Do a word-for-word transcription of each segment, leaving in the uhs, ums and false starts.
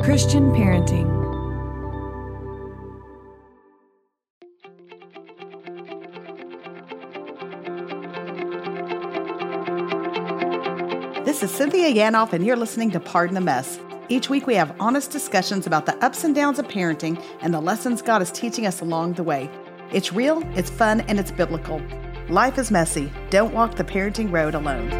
Christian parenting. This is Cynthia Yanoff, and you're listening to Pardon the Mess. Each week we have honest discussions about the ups and downs of parenting and the lessons God is teaching us along the way. It's real, it's fun, and it's biblical. Life is messy. Don't walk the parenting road alone.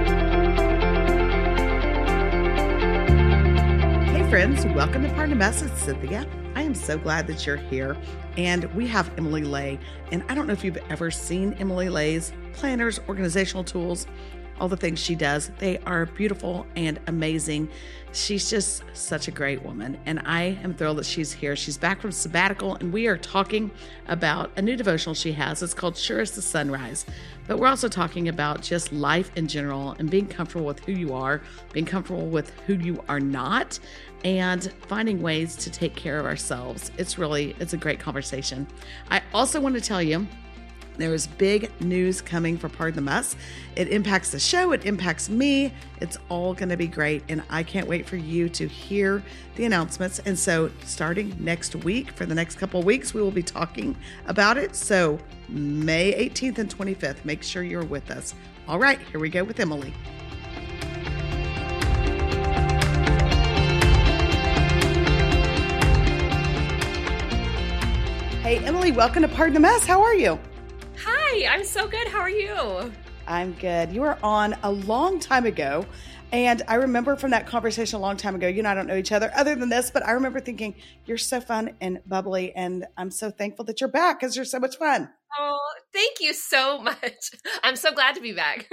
Hey friends, welcome to Pardon the Mess. It's Cynthia. I am so glad that you're here. And we have Emily Ley. And I don't know if you've ever seen Emily Ley's planners, organizational tools, all the things she does. They are beautiful and amazing. She's just such a great woman. And I am thrilled that she's here. She's back from sabbatical, and we are talking about a new devotional she has. It's called Sure as the Sunrise. But we're also talking about just life in general and being comfortable with who you are, being comfortable with who you are not, and finding ways to take care of ourselves. It's really, it's a great conversation. I also want to tell you, there is big news coming for Pardon the Mess. It impacts the show. It impacts me. It's all going to be great. And I can't wait for you to hear the announcements. And so starting next week, for the next couple of weeks, we will be talking about it. So May eighteenth and twenty-fifth, make sure you're with us. All right, here we go with Emily. Hey, Emily, welcome to Pardon the Mess. How are you? Hi, I'm so good. How are you? I'm good. You were on a long time ago, and I remember from that conversation a long time ago, you and I don't know each other other than this, but I remember thinking, you're so fun and bubbly, and I'm so thankful that you're back because you're so much fun. Oh, thank you so much. I'm so glad to be back.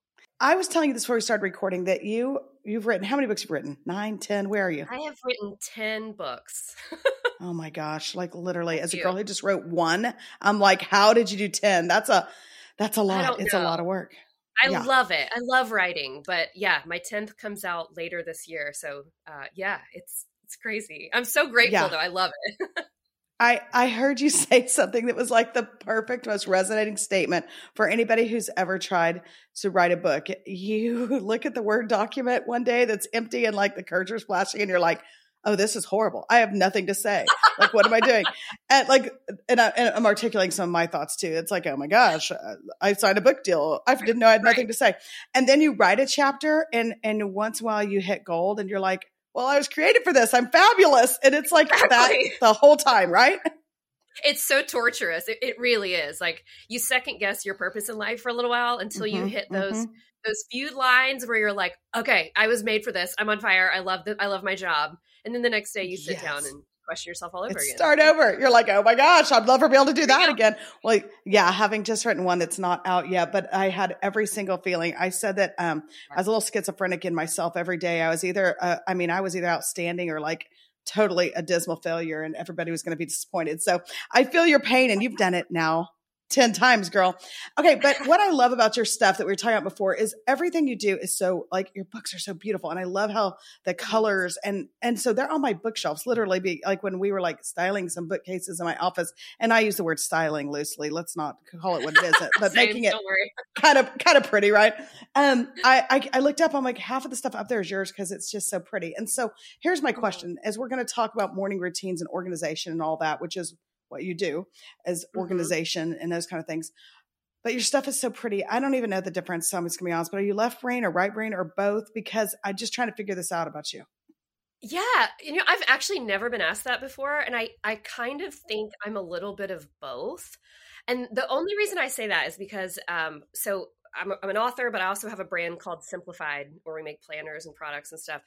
I was telling you this before we started recording that you, you've written, how many books have you written? Nine, ten, where are you? I have written ten books. Oh my gosh, like literally, Thank as a you. girl who just wrote one, I'm like, how did you do ten? That's a, that's a lot. It's know. a lot of work. I Yeah. love it. I love writing, but yeah, my tenth comes out later this year. So uh, yeah, it's it's crazy. I'm so grateful Yeah. though. I love it. I, I heard you say something that was like the perfect, most resonating statement for anybody who's ever tried to write a book. You look at the Word document one day that's empty and like the cursor's flashing and you're like, oh, this is horrible. I have nothing to say. Like, what am I doing? And like, and, I, and I'm articulating some of my thoughts too. It's like, oh my gosh, I signed a book deal. I didn't know I had nothing Right. to say. And then you write a chapter and, and once in a while you hit gold and you're like, well, I was created for this. I'm fabulous. And it's like Exactly. that the whole time, right? It's so torturous. It, it really is. Like you second guess your purpose in life for a little while until Mm-hmm, you hit those mm-hmm. those few lines where you're like, okay, I was made for this. I'm on fire. I love the, I love my job. And then the next day you sit Yes. down and question yourself all over And again. start over. You're like, oh my gosh, I'd love to be able to do that Yeah. again. Well, yeah, having just written one that's not out yet, but I had every single feeling. I said that um, I was a little schizophrenic in myself every day. I was either, uh, I mean, I was either outstanding or like totally a dismal failure, and everybody was going to be disappointed. So I feel your pain, and you've done it now ten times, girl. Okay. But what I love about your stuff that we were talking about before is everything you do is so like your books are so beautiful. And I love how the colors and, and so they're on my bookshelves, literally be like when we were like styling some bookcases in my office, and I use the word styling loosely. Let's not call it what it isn't, but Same, making it don't worry. kind of, kind of pretty, right? Um, I, I, I looked up, I'm like, half of the stuff up there is yours because it's just so pretty. And so here's my question, as we're going to talk about morning routines and organization and all that, which is what you do as organization mm-hmm. and those kind of things. But your stuff is so pretty. I don't even know the difference. So I'm just gonna be honest, but are you left brain or right brain or both? Because I'm just trying to figure this out about you. Yeah. You know, I've actually never been asked that before. And I, I kind of think I'm a little bit of both. And the only reason I say that is because, um, so I'm, a, I'm an author, but I also have a brand called Simplified where we make planners and products and stuff.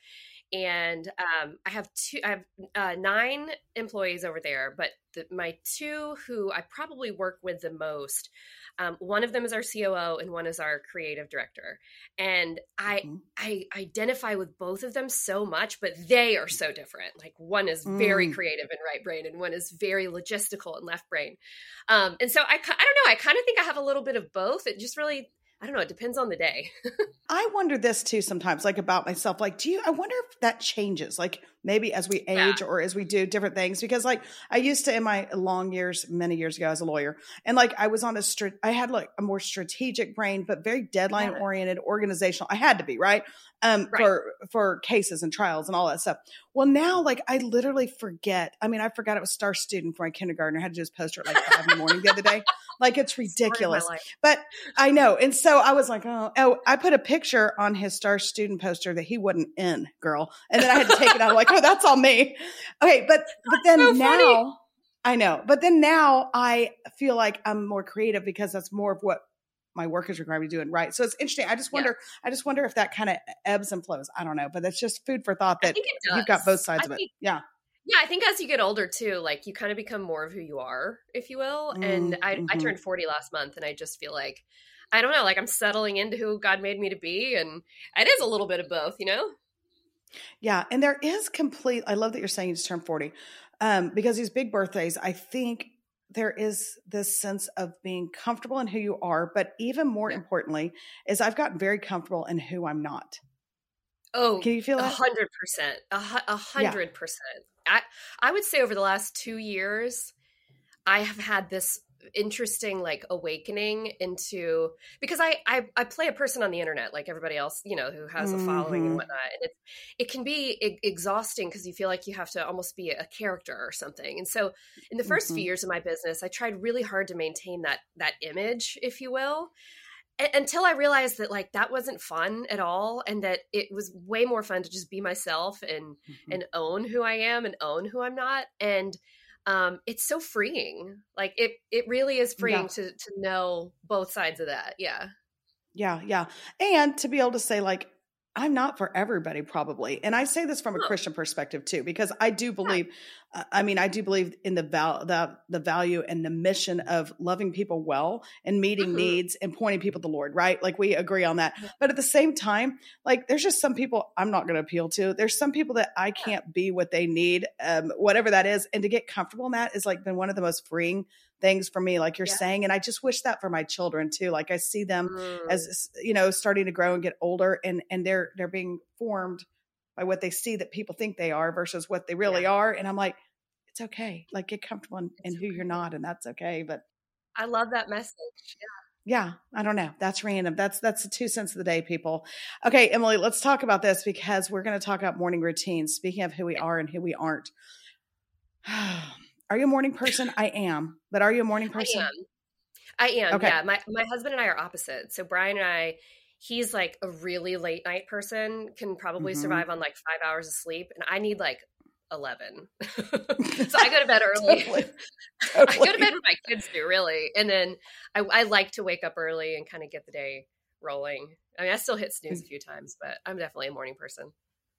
And um, I have two, I have uh, nine employees over there, but the, my two who I probably work with the most, um, one of them is our C O O and one is our creative director. And I, mm-hmm. I identify with both of them so much, but they are so different. Like one is very mm. creative and right brain, and one is very logistical and left brain. Um, and so I, I don't know, I kind of think I have a little bit of both. It just really I don't know. It depends on the day. I wonder this too sometimes, like about myself. Like, do you, I wonder if that changes, like maybe as we age Yeah. or as we do different things, because like I used to in my long years, many years ago as a lawyer, and like I was on a, str- I had like a more strategic brain, but very deadline Yeah. oriented, organizational. I had to be, right. Um, Right. for, for cases and trials and all that stuff. Well, now like I literally forget. I mean, I forgot I was star student for my kindergartner. I had to do this poster at like five in the morning the other day. Like it's ridiculous, but I know. And so I was like, oh, oh, I put a picture on his star student poster that he wasn't in, girl. And then I had to take it out. I'm like, oh, that's all me. Okay. But, but then so now funny. I know, but then now I feel like I'm more creative because that's more of what my work is required me doing. Right. So it's interesting. I just wonder, yeah. I just wonder if that kind of ebbs and flows. I don't know, but that's just food for thought that you've got both sides I of think, it. Yeah. Yeah, I think as you get older too, like you kind of become more of who you are, if you will. And mm-hmm. I, I turned forty last month, and I just feel like, I don't know, like I'm settling into who God made me to be. And it is a little bit of both, you know? Yeah. And there is complete, I love that you're saying you just turned forty, um, because these big birthdays, I think there is this sense of being comfortable in who you are. But even more yeah. importantly is I've gotten very comfortable in who I'm not. Oh, can you feel that? A hundred percent, a hundred percent. I, I would say over the last two years, I have had this interesting like awakening into, because I, I, I play a person on the internet like everybody else, you know, who has a following mm-hmm. and whatnot. And it, it can be e- exhausting because you feel like you have to almost be a character or something. And so in the first mm-hmm. few years of my business, I tried really hard to maintain that, that image, if you will. Until I realized that like that wasn't fun at all, and that it was way more fun to just be myself and mm-hmm. and own who I am and own who I'm not. And um, it's so freeing. Like it it really is freeing yeah. to to know both sides of that. Yeah. Yeah, yeah. And to be able to say like, I'm not for everybody probably. And I say this from a oh. Christian perspective too, because I do believe, yeah. uh, I mean, I do believe in the, val- the, the value and the mission of loving people well and meeting mm-hmm. needs and pointing people to the Lord, right? Like we agree on that. Yeah. But at the same time, like there's just some people I'm not going to appeal to. There's some people that I can't be what they need, um, whatever that is. And to get comfortable in that is like been one of the most freeing things for me, like you're yeah. saying. And I just wish that for my children too. Like I see them mm. as, you know, starting to grow and get older, and, and they're, they're being formed by what they see that people think they are versus what they really yeah. are. And I'm like, it's okay. Like get comfortable in, in who okay. you're not. And that's okay. But I love that message. Yeah. Yeah. I don't know. That's random. That's, that's the two cents of the day, people. Okay, Emily, let's talk about this because we're going to talk about morning routines. Speaking of who we are and who we aren't. Are you a morning person? I am. But are you a morning person? I am. I am. Okay. Yeah. My my husband and I are opposite. So Brian and I, he's like a really late night person, can probably mm-hmm. survive on like five hours of sleep. And I need like eleven. So I go to bed early. Totally. Totally. I go to bed with my kids do, really. And then I, I like to wake up early and kind of get the day rolling. I mean, I still hit snooze a few times, but I'm definitely a morning person.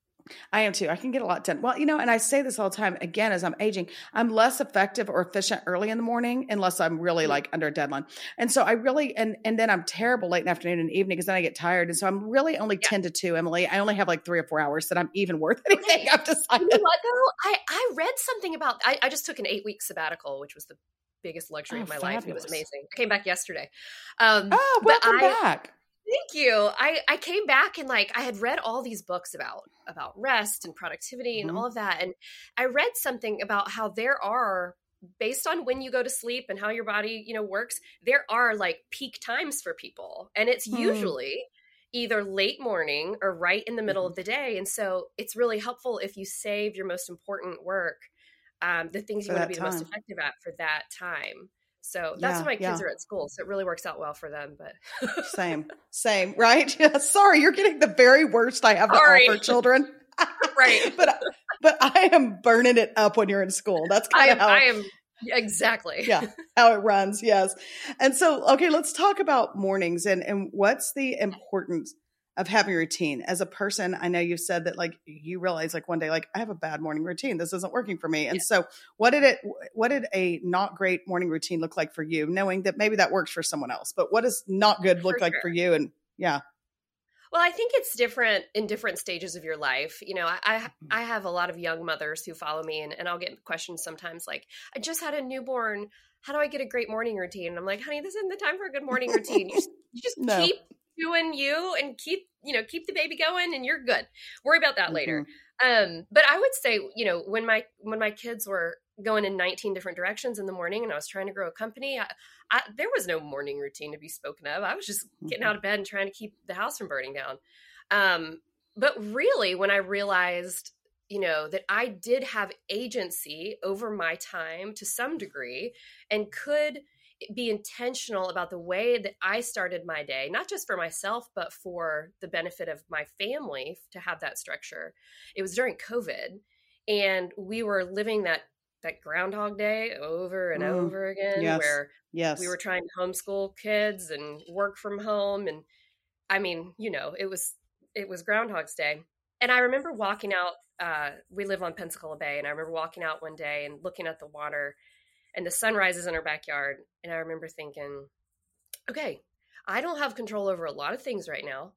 I am too. I can get a lot done. Well, you know, and I say this all the time, again, as I'm aging, I'm less effective or efficient early in the morning unless I'm really like under a deadline. And so I really, and, and then I'm terrible late in the afternoon and evening because then I get tired. And so I'm really only yeah. ten to two, Emily. I only have like three or four hours that I'm even worth anything. Okay. I've decided. You know what though? I, I read something about, I, I just took an eight week sabbatical, which was the biggest luxury oh, of my fabulous. life. It was amazing. I came back yesterday. Um, oh, welcome I, back. Thank you. I, I came back and like I had read all these books about about rest and productivity and mm-hmm. all of that. And I read something about how there are, based on when you go to sleep and how your body, you know, works, there are like peak times for people. And it's mm-hmm. usually either late morning or right in the middle mm-hmm. of the day. And so it's really helpful if you save your most important work, um, the things you want to be time. the most effective at for that time. So that's yeah, when my kids yeah. are at school. So it really works out well for them, but same, same, right? Yeah. Sorry, you're getting the very worst I have to Sorry. offer children. Right. but, but I am burning it up when you're in school. That's kind of how I am. Exactly. Yeah. How it runs. Yes. And so, okay, let's talk about mornings and, and what's the importance of having a routine as a person. I know you've said that like you realize like one day, like I have a bad morning routine. This isn't working for me. And yeah. so what did it, what did a not great morning routine look like for you? Knowing that maybe that works for someone else, but what does not good look for like sure. for you? And yeah. Well, I think it's different in different stages of your life. You know, I I, I have a lot of young mothers who follow me, and, and I'll get questions sometimes like, I just had a newborn. How do I get a great morning routine? And I'm like, honey, this isn't the time for a good morning routine. You just, you just No. keep doing you and keep, you know, keep the baby going and you're good. Worry about that Mm-hmm. later. Um, but I would say, you know, when my, when my kids were going in nineteen different directions in the morning and I was trying to grow a company, I, I, there was no morning routine to be spoken of. I was just getting out of bed and trying to keep the house from burning down. Um, but really, when I realized, you know, that I did have agency over my time to some degree and could be intentional about the way that I started my day, not just for myself, but for the benefit of my family to have that structure. It was during COVID, and we were living that that Groundhog Day over and Mm, over again, yes. where Yes. we were trying to homeschool kids and work from home. And I mean, you know, it was, it was Groundhog's Day. And I remember walking out, uh, we live on Pensacola Bay, and I remember walking out one day and looking at the water and the sun rises in our backyard. And I remember thinking, okay, I don't have control over a lot of things right now,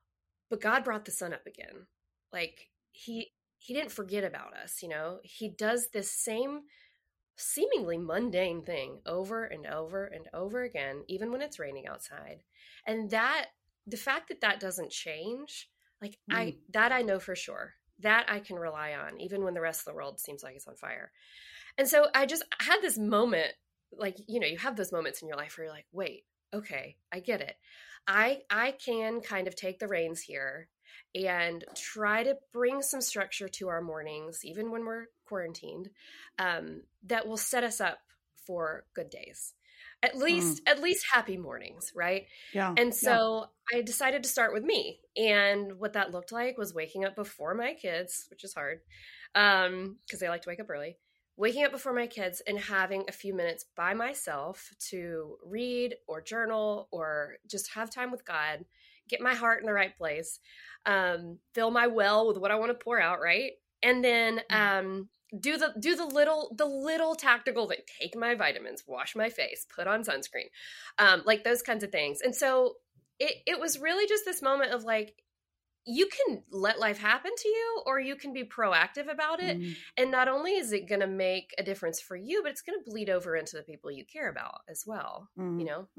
but God brought the sun up again. Like he, he didn't forget about us. You know, he does this same seemingly mundane thing over and over and over again, even when it's raining outside. And that, the fact that that doesn't change, like mm. I, that I know for sure, that I can rely on, even when the rest of the world seems like it's on fire. And so I just had this moment, like, you know, you have those moments in your life where you're like, wait, okay, I get it. I, I can kind of take the reins here and try to bring some structure to our mornings, even when we're quarantined, um, that will set us up for good days. At least, mm. at least happy mornings, right? Yeah. And so yeah. I decided to start with me. And what that looked like was waking up before my kids, which is hard, um, because they like to wake up early. Waking up before my kids and having a few minutes by myself to read or journal or just have time with God, get my heart in the right place, um, fill my well with what I want to pour out, right? And then um, do the do the little the little tactical thing, take my vitamins, wash my face, put on sunscreen, um, like those kinds of things. And so it it was really just this moment of like, you can let life happen to you, or you can be proactive about it. Mm. And not only is it going to make a difference for you, but it's going to bleed over into the people you care about as well. Mm. You know?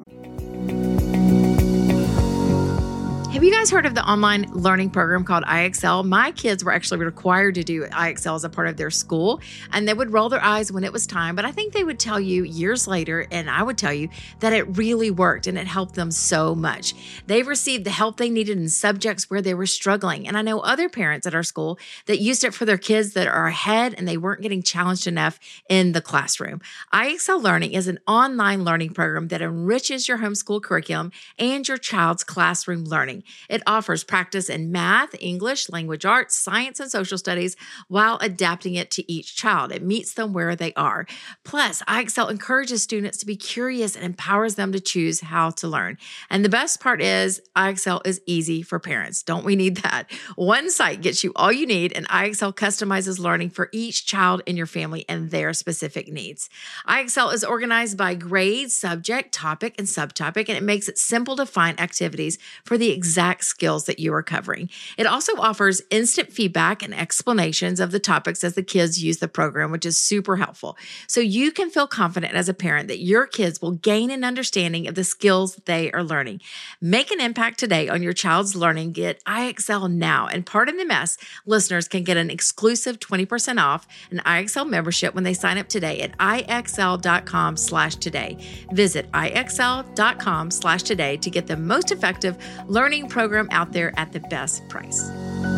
Have you guys heard of the online learning program called I X L? My kids were actually required to do I X L as a part of their school, and they would roll their eyes when it was time. But I think they would tell you years later, and I would tell you that it really worked and it helped them so much. They received the help they needed in subjects where they were struggling. And I know other parents at our school that used it for their kids that are ahead and they weren't getting challenged enough in the classroom. I X L Learning is an online learning program that enriches your homeschool curriculum and your child's classroom learning. It offers practice in math, English, language arts, science, and social studies while adapting it to each child. It meets them where they are. Plus, I X L encourages students to be curious and empowers them to choose how to learn. And the best part is I X L is easy for parents. Don't we need that? One site gets you all you need, and I X L customizes learning for each child in your family and their specific needs. I X L is organized by grade, subject, topic, and subtopic, and it makes it simple to find activities for the exact skills that you are covering. It also offers instant feedback and explanations of the topics as the kids use the program, which is super helpful. So you can feel confident as a parent that your kids will gain an understanding of the skills they are learning. Make an impact today on your child's learning. Get I X L now. And Pardon the Mess listeners can get an exclusive twenty percent off an I X L membership when they sign up today at IXL.com slash today. Visit IXL.com slash today to get the most effective learning program out there at the best price.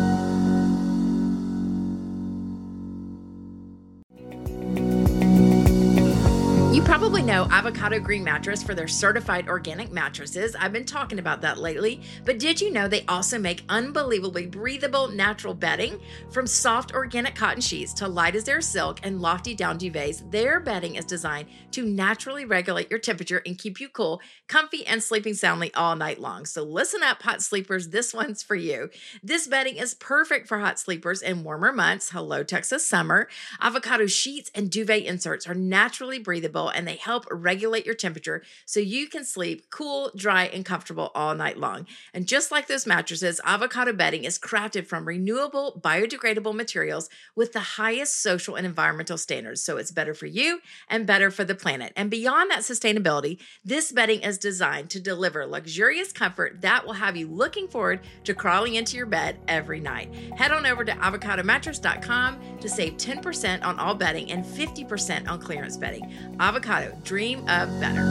You probably know Avocado Green Mattress for their certified organic mattresses. I've been talking about that lately, but did you know they also make unbelievably breathable natural bedding? From soft organic cotton sheets to light as air silk and lofty down duvets, their bedding is designed to naturally regulate your temperature and keep you cool, comfy, and sleeping soundly all night long. So listen up, hot sleepers, this one's for you. This bedding is perfect for hot sleepers in warmer months. Hello, Texas summer. Avocado sheets and duvet inserts are naturally breathable and they help regulate your temperature so you can sleep cool, dry, and comfortable all night long. And just like those mattresses, Avocado bedding is crafted from renewable, biodegradable materials with the highest social and environmental standards. So it's better for you and better for the planet. And beyond that sustainability, this bedding is designed to deliver luxurious comfort that will have you looking forward to crawling into your bed every night. Head on over to avocado mattress dot com to save ten percent on all bedding and fifty percent on clearance bedding. Avocado, dream of better.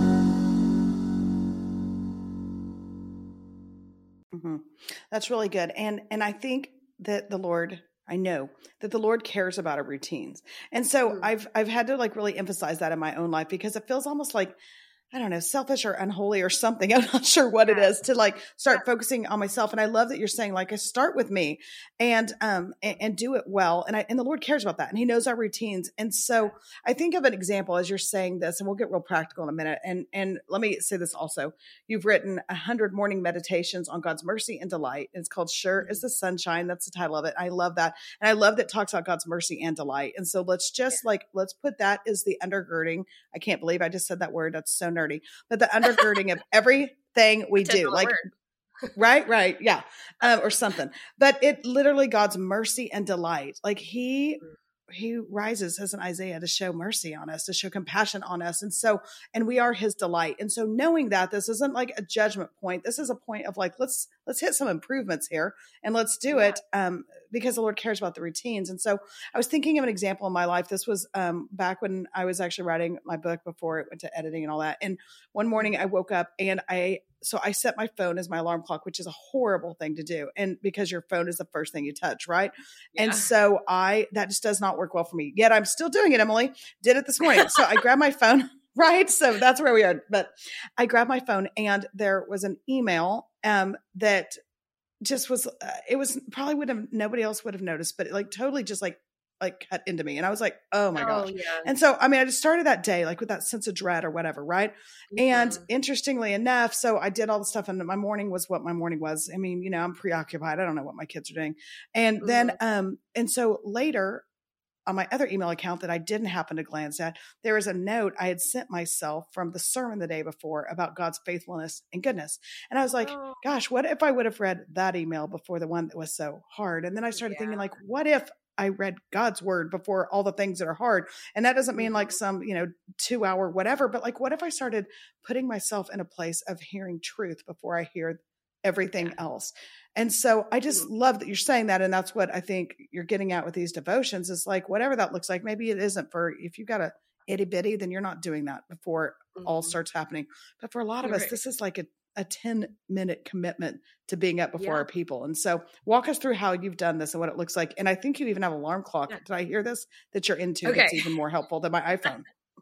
Mm-hmm. That's really good. And, and I think that the Lord, I know that the Lord cares about our routines. And so mm-hmm. I've, I've had to like really emphasize that in my own life, because it feels almost like, I don't know, selfish or unholy or something. I'm not sure what it is to like start yeah. focusing on myself. And I love that you're saying like, I start with me and, um, and, and do it well. And I, and the Lord cares about that, and he knows our routines. And so I think of an example as you're saying this, and we'll get real practical in a minute. And, and let me say this also, you've written a hundred morning meditations on God's mercy and delight. It's called Sure is the Sunshine. That's the title of it. I love that. And I love that it talks about God's mercy and delight. And so let's just yeah. like, let's put that as the undergirding. I can't believe I just said that word. That's so nerdy, but the undergirding of everything we do, like, right, right. Yeah. Um, or something, but it literally God's mercy and delight. Like he, he rises as an Isaiah to show mercy on us, to show compassion on us. And so, and we are his delight. And so knowing that this isn't like a judgment point, this is a point of like, let's, let's hit some improvements here and let's do it. Um, because the Lord cares about the routines. And so I was thinking of an example in my life. This was um, back when I was actually writing my book before it went to editing and all that. And one morning I woke up and I, so I set my phone as my alarm clock, which is a horrible thing to do. And because your phone is the first thing you touch, right? Yeah. And so I, that just does not work well for me. Yet I'm still doing it, Emily. Did it this morning. So I grabbed my phone, right? So that's where we are. But I grabbed my phone and there was an email um, that just was, uh, it was probably would have, nobody else would have noticed, but it like totally just like, like cut into me. And I was like, oh my oh, gosh. Yeah. And so, I mean, I just started that day, like with that sense of dread or whatever. Right. Mm-hmm. And interestingly enough, so I did all the stuff and my morning was what my morning was. I mean, you know, I'm preoccupied. I don't know what my kids are doing. And mm-hmm. then, um, and so later on my other email account that I didn't happen to glance at, there was a note I had sent myself from the sermon the day before about God's faithfulness and goodness. And I was like, oh. gosh, what if I would have read that email before the one that was so hard? And then I started yeah. thinking like, what if I read God's word before all the things that are hard? And that doesn't mean like some, you know, two hour, whatever, but like, what if I started putting myself in a place of hearing truth before I hear everything else? And so I just mm-hmm. love that you're saying that. And that's what I think you're getting at with these devotions is like, whatever that looks like, maybe it isn't for, if you've got a itty bitty, then you're not doing that before mm-hmm. all starts happening. But for a lot of right. us, this is like a, a ten minute commitment to being up before yeah. our people. And so walk us through how you've done this and what it looks like. And I think you even have an alarm clock. Yeah. Did I hear this? That you're into okay. That's even more helpful than my iPhone.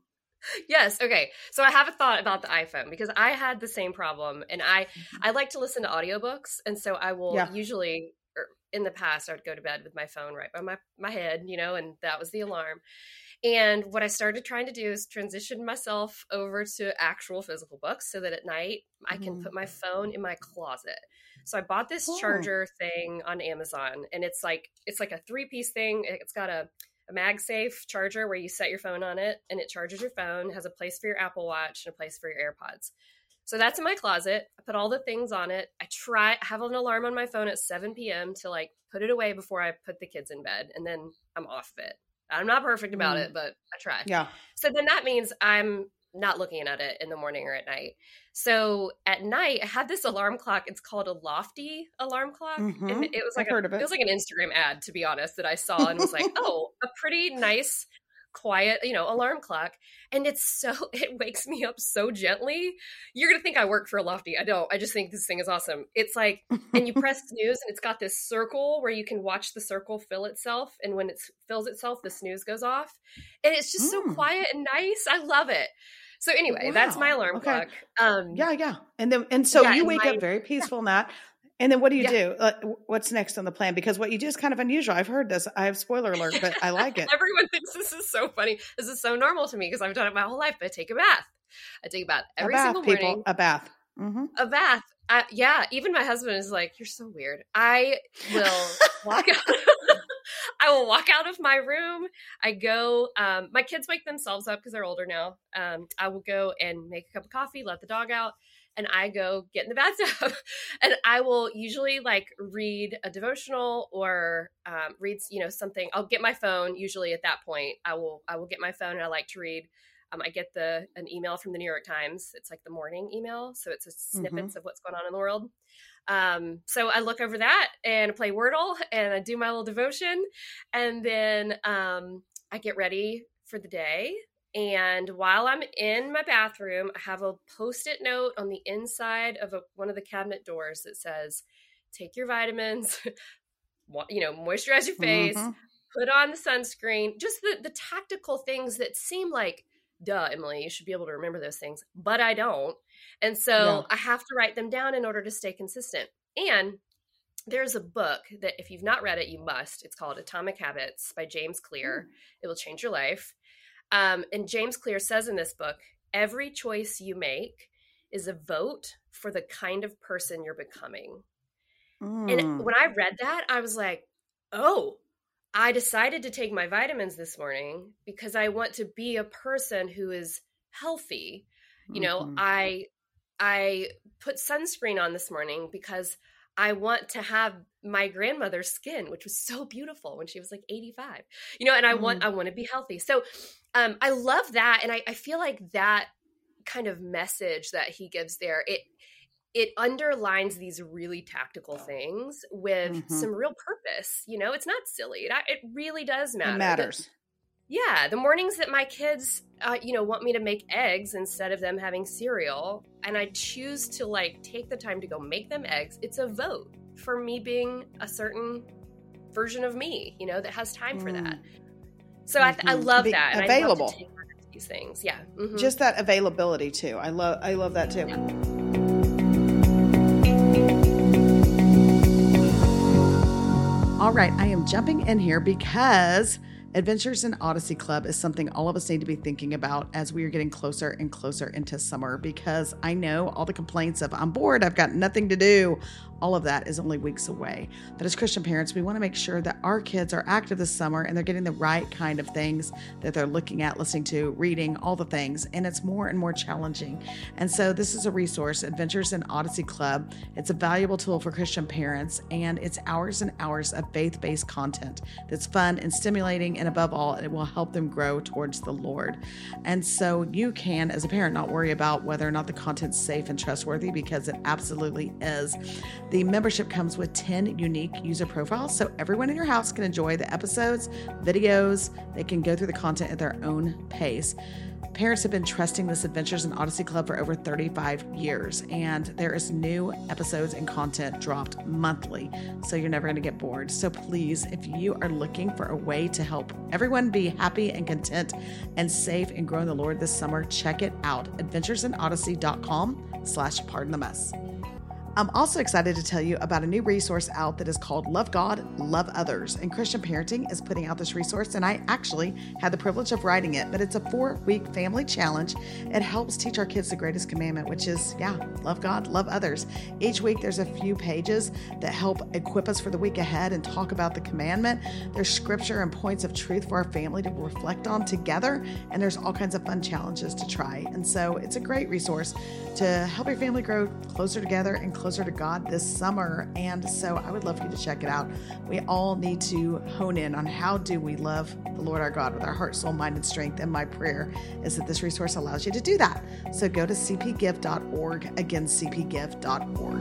Yes. Okay. So I have a thought about the iPhone because I had the same problem and I, I like to listen to audiobooks. And so I will yeah. usually, or in the past, I would go to bed with my phone right by my, my head, you know, and that was the alarm. And what I started trying to do is transition myself over to actual physical books so that at night I can mm. put my phone in my closet. So I bought this oh. charger thing on Amazon and it's like, it's like a three piece thing. It's got a a MagSafe charger where you set your phone on it and it charges your phone, has a place for your Apple Watch and a place for your AirPods. So that's in my closet. I put all the things on it. I try, I have an alarm on my phone at seven p.m. to like put it away before I put the kids in bed. And then I'm off of it. I'm not perfect about mm. it, but I try. Yeah. So then that means I'm not looking at it in the morning or at night. So at night, I had this alarm clock. It's called a Lofty alarm clock. Mm-hmm. And it was like I've a, heard of it. It was like an Instagram ad, to be honest, that I saw and was like, oh, a pretty nice, quiet, you know, alarm clock. And it's so, it wakes me up so gently. You're going to think I work for a Lofty. I don't. I just think this thing is awesome. It's like, and you press snooze and it's got this circle where you can watch the circle fill itself. And when it fills itself, the snooze goes off. And it's just mm. so quiet and nice. I love it. So anyway, wow. that's my alarm okay. clock. Um, yeah, yeah. And then, and so yeah, you wake my, up very peaceful yeah. in that. And then what do you yeah. do? Uh, what's next on the plan? Because what you do is kind of unusual. I've heard this. I have spoiler alert, but I like it. Everyone thinks this is so funny. This is so normal to me because I've done it my whole life. But I take a bath. I take a bath every a bath, single people. morning. A bath. Mm-hmm. A bath. Uh, yeah. Even my husband is like, "You're so weird." I will walk out. I will walk out of my room. I go, um, my kids wake themselves up because they're older now. Um, I will go and make a cup of coffee, let the dog out, and I go get in the bathtub. And I will usually like read a devotional or um, read, you know, something. I'll get my phone. Usually at that point, I will I will get my phone and I like to read. Um, I get the an email from the New York Times. It's like the morning email. So it's a snippets Mm-hmm. of what's going on in the world. Um, so I look over that and play Wordle and I do my little devotion. And then um, I get ready for the day. And while I'm in my bathroom, I have a Post-it note on the inside of a, one of the cabinet doors that says, take your vitamins, you know, moisturize your face, Mm-hmm. put on the sunscreen, just the, the tactical things that seem like, duh, Emily, you should be able to remember those things, but I don't. And so Yeah. I have to write them down in order to stay consistent. And there's a book that if you've not read it, you must. It's called Atomic Habits by James Clear. Mm. It will change your life. Um, and James Clear says in this book, every choice you make is a vote for the kind of person you're becoming. Mm. And when I read that, I was like, oh, I decided to take my vitamins this morning because I want to be a person who is healthy. You know, mm-hmm. I I put sunscreen on this morning because I want to have my grandmother's skin, which was so beautiful when she was like eighty-five. You know, and I mm. want I want to be healthy. So um, I love that, and I, I feel like that kind of message that he gives there, it it underlines these really tactical things with mm-hmm. some real purpose. You know, it's not silly. It, it really does matter. It matters. The, yeah. The mornings that my kids, uh, you know, want me to make eggs instead of them having cereal, and I choose to like take the time to go make them eggs, it's a vote for me being a certain version of me, you know, that has time mm. for that. So mm-hmm. I, I love Be that. And available. I love to take these things. Yeah. Mm-hmm. Just that availability too. I love, I love that too. Yeah. All right, I am jumping in here because Adventures in Odyssey Club is something all of us need to be thinking about as we are getting closer and closer into summer, because I know all the complaints of I'm bored, I've got nothing to do, all of that is only weeks away. But as Christian parents, we want to make sure that our kids are active this summer and they're getting the right kind of things that they're looking at, listening to, reading, all the things. And it's more and more challenging. And so this is a resource, Adventures in Odyssey Club. It's a valuable tool for Christian parents, and it's hours and hours of faith-based content that's fun and stimulating, and above all, it will help them grow towards the Lord. And so you can, as a parent, not worry about whether or not the content's safe and trustworthy, because it absolutely is. The membership comes with ten unique user profiles, so everyone in your house can enjoy the episodes, videos. They can go through the content at their own pace. Parents have been trusting this Adventures in Odyssey Club for over thirty-five years, and there is new episodes and content dropped monthly, so you're never going to get bored. So please, if you are looking for a way to help everyone be happy and content and safe and grow in the Lord this summer, check it out, adventuresinodyssey.com slash pardon the mess. I'm also excited to tell you about a new resource out that is called Love God, Love Others. And Christian Parenting is putting out this resource, and I actually had the privilege of writing it, but it's a four-week family challenge. It helps teach our kids the greatest commandment, which is, yeah, love God, love others. Each week there's a few pages that help equip us for the week ahead and talk about the commandment. There's scripture and points of truth for our family to reflect on together, and there's all kinds of fun challenges to try. And so it's a great resource to help your family grow closer together and closer closer to God this summer. And so I would love for you to check it out. We all need to hone in on how do we love the Lord our God with our heart, soul, mind, and strength. And my prayer is that this resource allows you to do that. So go to c p give dot org. Again, c p give dot org.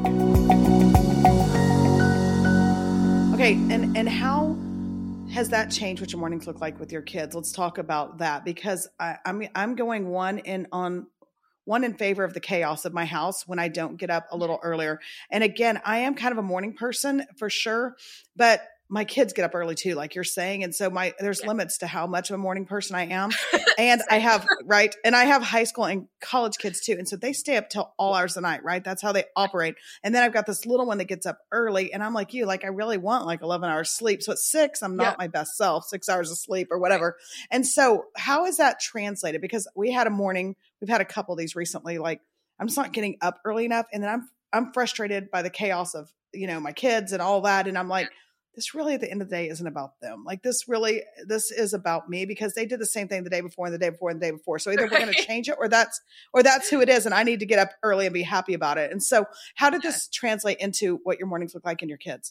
Okay. And, and how has that changed what your mornings look like with your kids? Let's talk about that, because I, I mean, I'm going one in on One in favor of the chaos of my house when I don't get up a little earlier. And again, I am kind of a morning person for sure, but my kids get up early too, like you're saying. And so my, there's yeah. limits to how much of a morning person I am. And I have, right. And I have high school and college kids too. And so they stay up till all hours of the night, right? That's how they operate. And then I've got this little one that gets up early, and I'm like you, like I really want like eleven hours sleep. So at six, I'm not yeah. my best self, six hours of sleep or whatever. And so how is that translated? Because we had a morning, we've had a couple of these recently, like I'm just not getting up early enough. And then I'm, I'm frustrated by the chaos of, you know, my kids and all that. And I'm like, this really at the end of the day isn't about them. Like this really, this is about me because they did the same thing the day before and the day before and the day before. So either right. we're going to change it or that's, or that's who it is. And I need to get up early and be happy about it. And so how did yeah. this translate into what your mornings look like in your kids?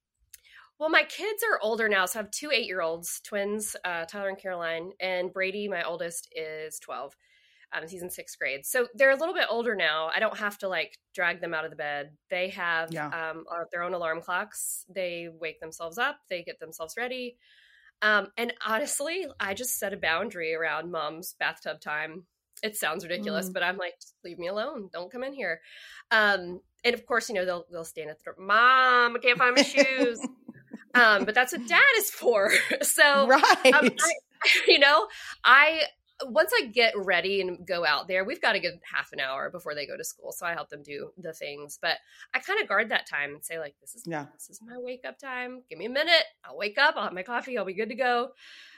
Well, my kids are older now. So I have two eight-year-olds, twins, uh, Tyler and Caroline, and Brady, my oldest, is twelve. Um, he's in sixth grade. So they're a little bit older now. I don't have to like drag them out of the bed. They have yeah. um, their own alarm clocks. They wake themselves up. They get themselves ready. Um, and honestly, I just set a boundary around mom's bathtub time. It sounds ridiculous, mm. but I'm like, just leave me alone. Don't come in here. Um, and of course, you know, they'll, they'll stand at the door. Mom, I can't find my shoes. Um, but that's what dad is for. So, right. um, I, you know, I, once I get ready and go out there, we've got to get half an hour before they go to school. So I help them do the things, but I kind of guard that time and say like, this is, yeah. this is my wake up time. Give me a minute. I'll wake up. I'll have my coffee. I'll be good to go.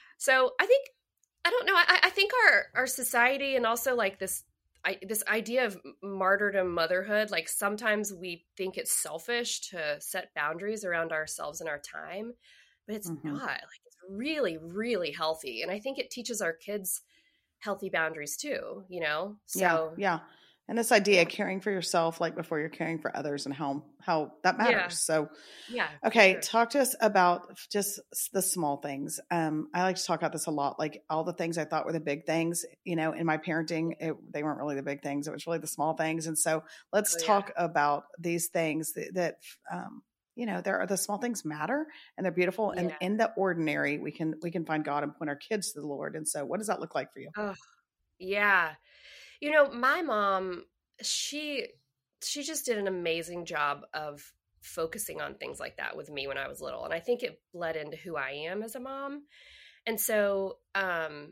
So I think, I don't know. I, I think our, our society and also like this, I, this idea of martyrdom motherhood, like sometimes we think it's selfish to set boundaries around ourselves and our time, but it's mm-hmm. not. Like it's really, really healthy. And I think it teaches our kids healthy boundaries too, you know? So yeah, yeah. And this idea of caring for yourself, like before you're caring for others and how, how that matters. Yeah. So, yeah. Okay. Sure. Talk to us about just the small things. Um, I like to talk about this a lot, like all the things I thought were the big things, you know, in my parenting, it, they weren't really the big things. It was really the small things. And so let's oh, talk yeah. about these things that, that um, you know, there are the small things matter and they're beautiful. Yeah. And in the ordinary, we can, we can find God and point our kids to the Lord. And so what does that look like for you? Oh, yeah. You know, my mom, she, she just did an amazing job of focusing on things like that with me when I was little. And I think it bled into who I am as a mom. And so, um,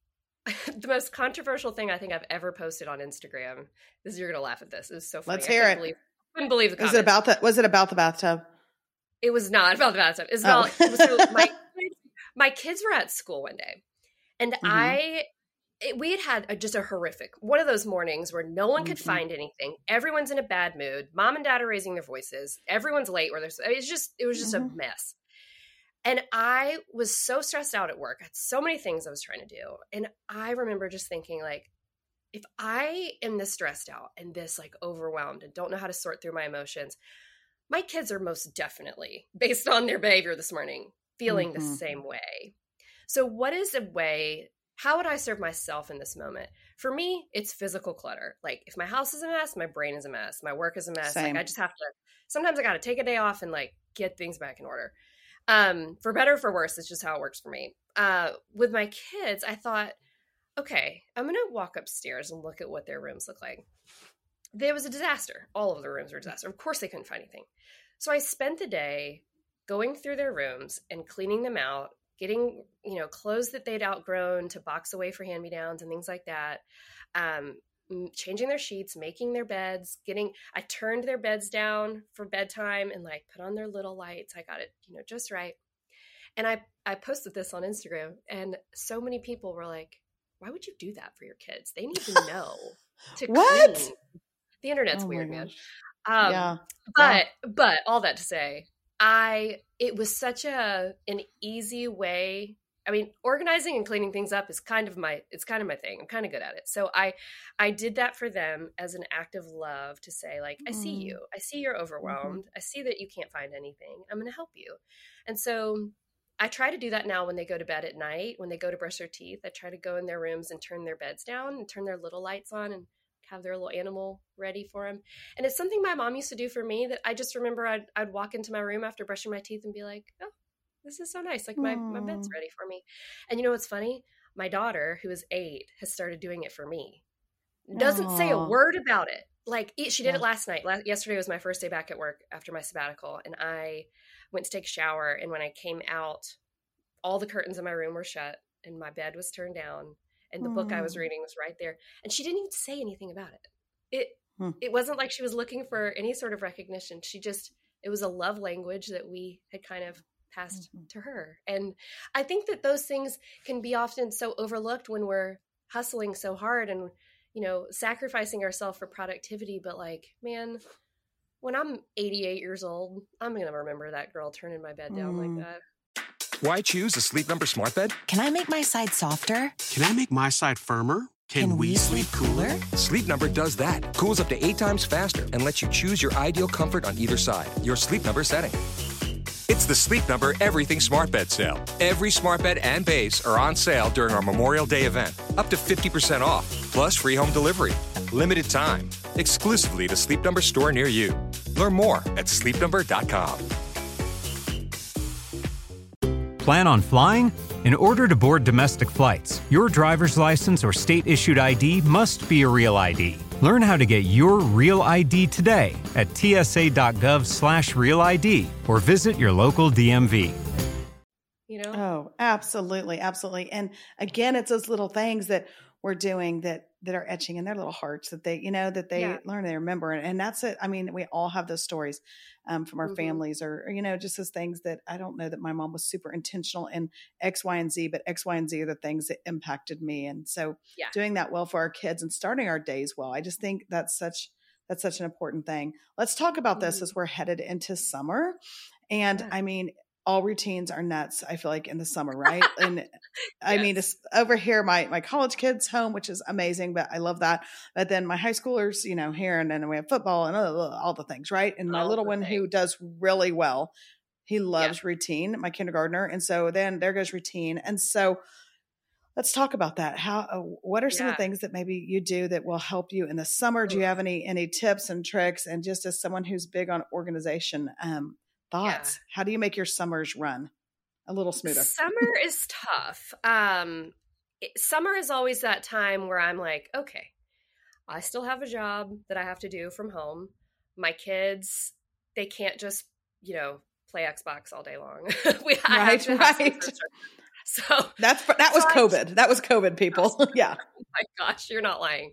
the most controversial thing I think I've ever posted on Instagram is, you're going to laugh at this. It was so funny. Let's hear it. Believe, couldn't believe the comments. Was it about the, was it about the bathtub? It was not about the bathtub. It was about, oh. it was, so my, my kids were at school one day and mm-hmm. I, It, we had had a, just a horrific, one of those mornings where no one could mm-hmm. find anything. Everyone's in a bad mood. Mom and dad are raising their voices. Everyone's late. Where there's, it's just, it was just mm-hmm. a mess. And I was so stressed out at work. I had so many things I was trying to do. And I remember just thinking like, if I am this stressed out and this like overwhelmed and don't know how to sort through my emotions, my kids are most definitely, based on their behavior this morning, feeling mm-hmm. the same way. So what is a way, how would I serve myself in this moment? For me, it's physical clutter. Like if my house is a mess, my brain is a mess, my work is a mess. Same. Like I just have to, sometimes I got to take a day off and like get things back in order. Um, for better or for worse, it's just how it works for me. Uh, with my kids, I thought, okay, I'm going to walk upstairs and look at what their rooms look like. There was a disaster. All of the rooms were a disaster. Of course they couldn't find anything. So I spent the day going through their rooms and cleaning them out, getting, you know, clothes that they'd outgrown to box away for hand-me-downs and things like that. Um, changing their sheets, making their beds, getting, I turned their beds down for bedtime and like put on their little lights. I got it, you know, just right. And I, I posted this on Instagram and so many people were like, why would you do that for your kids? They need to know to what? Clean. The internet's oh weird, man. Um, yeah. But, yeah. but all that to say, I, it was such a, an easy way. I mean, organizing and cleaning things up is kind of my, it's kind of my thing. I'm kind of good at it. So I, I did that for them as an act of love to say like, I see you, I see you're overwhelmed. Mm-hmm. I see that you can't find anything. I'm going to help you. And so I try to do that now when they go to bed at night, when they go to brush their teeth, I try to go in their rooms and turn their beds down and turn their little lights on and have their little animal ready for them. And it's something my mom used to do for me that I just remember I'd, I'd walk into my room after brushing my teeth and be like, oh, this is so nice. Like my, my bed's ready for me. And you know what's funny? My daughter, who is eight, has started doing it for me. Doesn't Aww. say a word about it. Like she did yeah. it last night. Last, yesterday was my first day back at work after my sabbatical. And I went to take a shower. And when I came out, all the curtains in my room were shut and my bed was turned down. And the mm. book I was reading was right there. And she didn't even say anything about it. It mm. it wasn't like she was looking for any sort of recognition. She just, it was a love language that we had kind of passed mm-hmm. to her. And I think that those things can be often so overlooked when we're hustling so hard and, you know, sacrificing ourselves for productivity. But like, man, when I'm eighty-eight years old, I'm going to remember that girl turning my bed down Mm. like that. Why choose a Sleep Number smart bed? Can I make my side softer? Can I make my side firmer? Can, Can we sleep cooler? Sleep Number does that. Cools up to eight times faster and lets you choose your ideal comfort on either side. Your Sleep Number setting. It's the Sleep Number Everything Smart Bed sale. Every smart bed and base are on sale during our Memorial Day event. Up to fifty percent off, plus free home delivery. Limited time. Exclusively to Sleep Number store near you. Learn more at sleep number dot com. Plan on flying? In order to board domestic flights, your driver's license or state-issued I D must be a real I D. Learn how to get your real I D today at tsa.gov slash real ID or visit your local D M V. You know? Oh, absolutely. Absolutely. And again, it's those little things that we're doing that, that are etching in their little hearts that they, you know, that they Yeah. learn, they remember. And, and that's it. I mean, we all have those stories um, from our Mhm. families or, or, you know, just those things that I don't know that my mom was super intentional in X, Y, and Z, but X, Y, and Z are the things that impacted me. And so Yeah. doing that well for our kids and starting our days well, I just think that's such, that's such an important thing. Let's talk about this Mhm. as we're headed into summer. And Yeah. I mean, all routines are nuts, I feel like, in the summer, right? And I mean, Yes. it's over here, my my college kids home, which is amazing, but I love that. But then my high schoolers, you know, here, and then we have football and uh, all the things, right? And my All little the one who things. does really well, he loves routine, my kindergartner. And so then there goes routine. And so let's talk about that. How, uh, what are some of Yeah. the things that maybe you do that will help you in the summer? Do you have any, any tips and tricks? And just as someone who's big on organization, um, thoughts, how do you make your summers run a little smoother? Summer is tough. Um, it- summer is always that time where I'm like, okay, I still have a job that I have to do from home. My kids, they can't just, you know, play Xbox all day long. we I have Right, to have some right. sort of structure. So That's that was So I- COVID. That was COVID, people. Yeah. oh my gosh, you're not lying.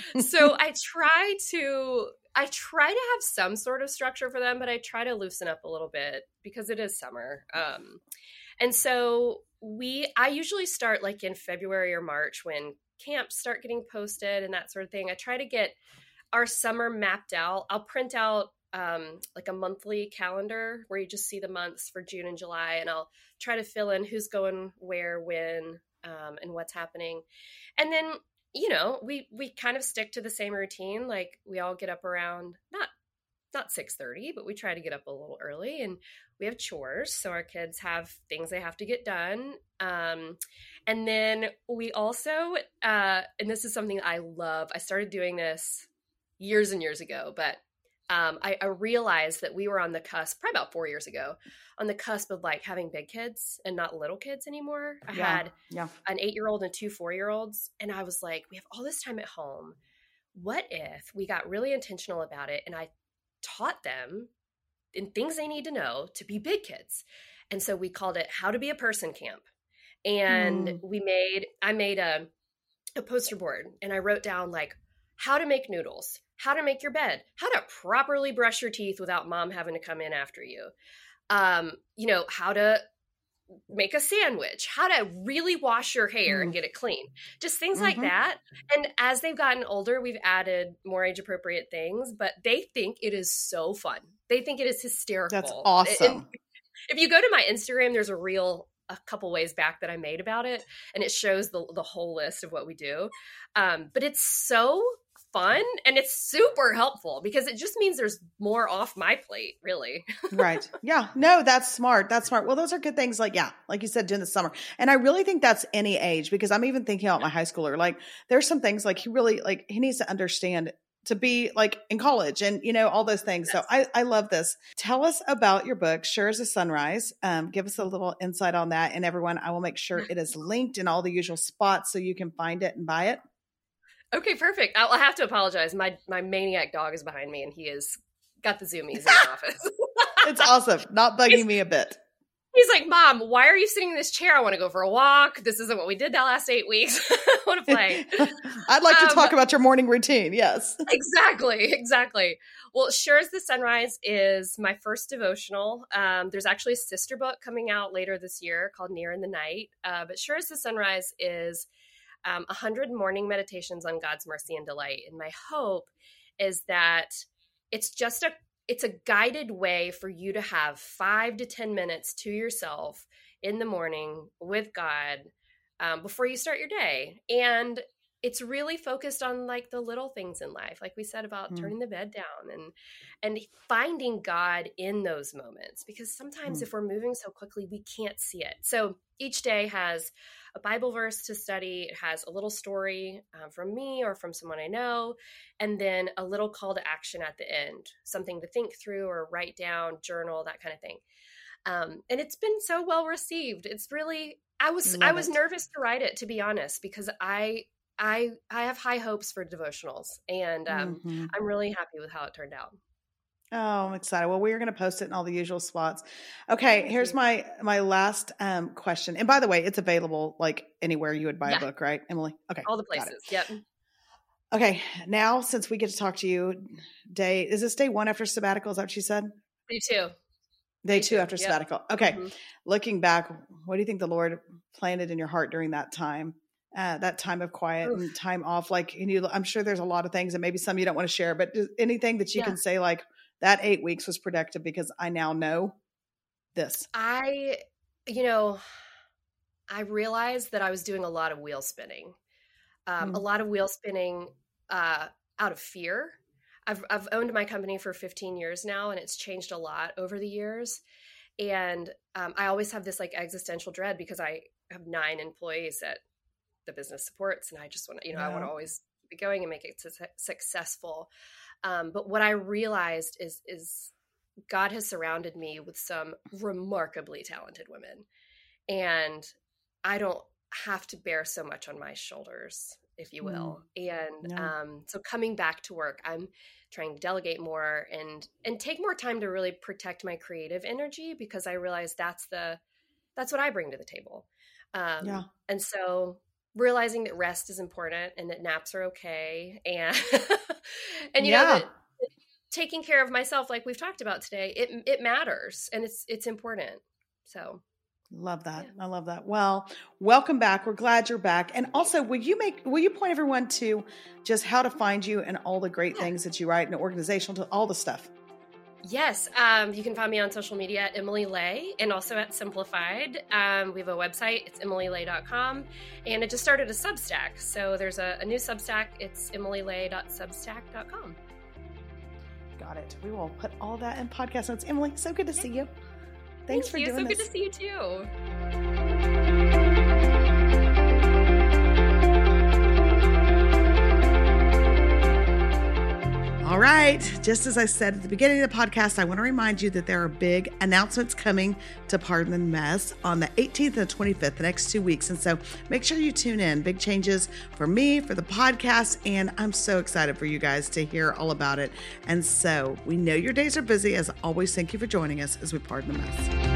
So I try to I try to have some sort of structure for them, but I try to loosen up a little bit because it is summer. Um, and so we I usually start like in February or March when camps start getting posted and that sort of thing. I try to get our summer mapped out. I'll print out um, like a monthly calendar where you just see the months for June and July, and I'll try to fill in who's going where, when, um, and what's happening. And then, you know, we we kind of stick to the same routine. Like we all get up around not not six thirty, but we try to get up a little early, and we have chores. So our kids have things they have to get done. Um, and then we also, uh, and this is something I love. I started doing this years and years ago, but um, I, I realized that we were on the cusp, probably about four years ago, on the cusp of like having big kids and not little kids anymore. I Yeah. had Yeah. an eight-year-old and two four-year-olds, and I was like, we have all this time at home. What if we got really intentional about it and I taught them in things they need to know to be big kids? And so we called it How to Be a Person Camp. And Mm. we made, I made a, a poster board, and I wrote down like how to make noodles, how to make your bed, how to properly brush your teeth without mom having to come in after you. Um, you know, how to make a sandwich, how to really wash your hair and Mm. get it clean. Just things like Mhm. that. And as they've gotten older, we've added more age appropriate things, but they think it is so fun. They think it is hysterical. That's And awesome. if you go to my Instagram, there's a reel a couple ways back that I made about it, and it shows the the whole list of what we do. Um, but it's so fun and it's super helpful because it just means there's more off my plate, really. Right. Yeah. No, that's smart. That's smart. Well, those are good things. Like, yeah, like you said, during the summer. And I really think that's any age, because I'm even thinking about my high schooler. Like there's some things like he really, like he needs to understand to be like in college and, you know, all those things. So I, I love this. Tell us about your book, Sure as a Sunrise. Um, give us a little insight on that. And everyone, I will make sure it is linked in all the usual spots so you can find it and buy it. Okay, perfect. I'll, I'll have to apologize. My my maniac dog is behind me and he is got the zoomies in the office. It's awesome. Not bugging me a bit. He's like, Mom, why are you sitting in this chair? I want to go for a walk. This isn't what we did the last eight weeks. I want to play. I'd like to Um, talk about your morning routine. Yes. Exactly, exactly. Well, Sure as the Sunrise is my first devotional. Um, there's actually a sister book coming out later this year called Near in the Night. Uh, but Sure as the Sunrise is um, one hundred morning meditations on God's mercy and delight. And my hope is that it's just a it's a guided way for you to have five to ten minutes to yourself in the morning with God um, before you start your day. And it's really focused on like the little things in life, like we said about mm. turning the bed down and and finding God in those moments, because sometimes mm. if we're moving so quickly, we can't see it. So each day has a Bible verse to study. It has a little story uh, from me or from someone I know, and then a little call to action at the end, something to think through or write down, journal, that kind of thing. Um, and it's been so well received. It's really, I was Love I was it. nervous to write it, to be honest, because I I I have high hopes for devotionals, and um, mm-hmm. I'm really happy with how it turned out. Oh, I'm excited. Well, we're going to post it in all the usual spots. Okay, Thank here's you. my my last um, question. And by the way, it's available like anywhere you would buy yeah. a book, right, Emily? Okay, all the places. Yep. Okay, now since we get to talk to you, day is this day one after sabbatical? Is that what you said? Day two. Day, day two, two after yep. sabbatical. Okay, mm-hmm. Looking back, what do you think the Lord planted in your heart during that time? Uh, that time of quiet Oof. and time off, like, and you, I'm sure there's a lot of things and maybe some you don't want to share, but anything that you yeah. can say, like that eight weeks was productive because I now know this. I, you know, I realized that I was doing a lot of wheel spinning, um, mm. a lot of wheel spinning uh, out of fear. I've, I've owned my company for fifteen years now, and it's changed a lot over the years. And um, I always have this like existential dread because I have nine employees that the business supports, and I just want to, you know, yeah. I want to always keep it going and make it su- successful. Um, but what I realized is, is God has surrounded me with some remarkably talented women, and I don't have to bear so much on my shoulders, if you will. Mm. And yeah. um, so coming back to work, I'm trying to delegate more and and take more time to really protect my creative energy, because I realize that's the that's what I bring to the table. Um, yeah. And so realizing that rest is important and that naps are okay. And, and you yeah. know, that taking care of myself, like we've talked about today, it, it matters and it's, it's important. So. Love that. Yeah. I love that. Well, welcome back. We're glad you're back. And also, will you make, will you point everyone to just how to find you and all the great yeah. things that you write and organizational, to all the stuff? Yes. Um, you can find me on social media at Emily Lay and also at Simplified. Um, we have a website. It's emily lay dot com. And it just started a Substack. So there's a, a new Substack. It's emily lay dot substack dot com. Got it. We will put all that in podcast notes. Emily, so good to see you. Thanks Thank for you. doing so this. So good to see you too. All right. Just as I said at the beginning of the podcast, I want to remind you that there are big announcements coming to Pardon the Mess on the eighteenth and the twenty-fifth, the next two weeks. And so make sure you tune in. Big changes for me, for the podcast, and I'm so excited for you guys to hear all about it. And so we know your days are busy. As always, thank you for joining us as we Pardon the Mess.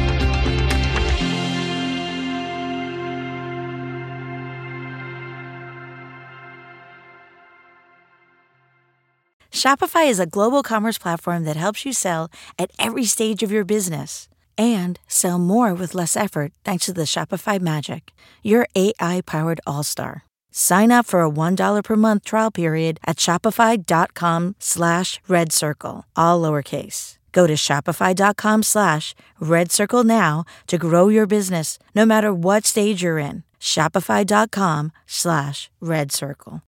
Shopify is a global commerce platform that helps you sell at every stage of your business and sell more with less effort thanks to the Shopify Magic, your A I-powered all-star. Sign up for a one dollar per month trial period at shopify.com slash red circle, all lowercase. Go to shopify.com slash red circle now to grow your business no matter what stage you're in. Shopify.com slash red circle.